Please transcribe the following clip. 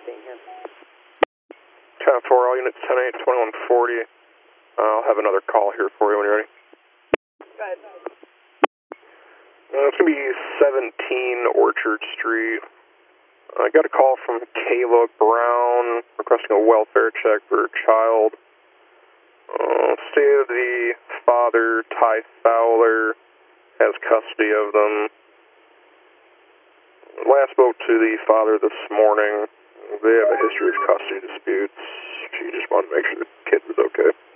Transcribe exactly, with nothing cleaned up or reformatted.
ten four, all units ten eight, twenty-one forty. I'll have another call here for you when you're ready. Go ahead. Uh, it's going to be seventeen Orchard Street. I got a call from Kayla Brown requesting a welfare check for her child. Uh, stated the father, Ty Fowler, has custody of them. Last spoke to the father this morning. They have a history of custody disputes. She just wanted to make sure the kid was okay.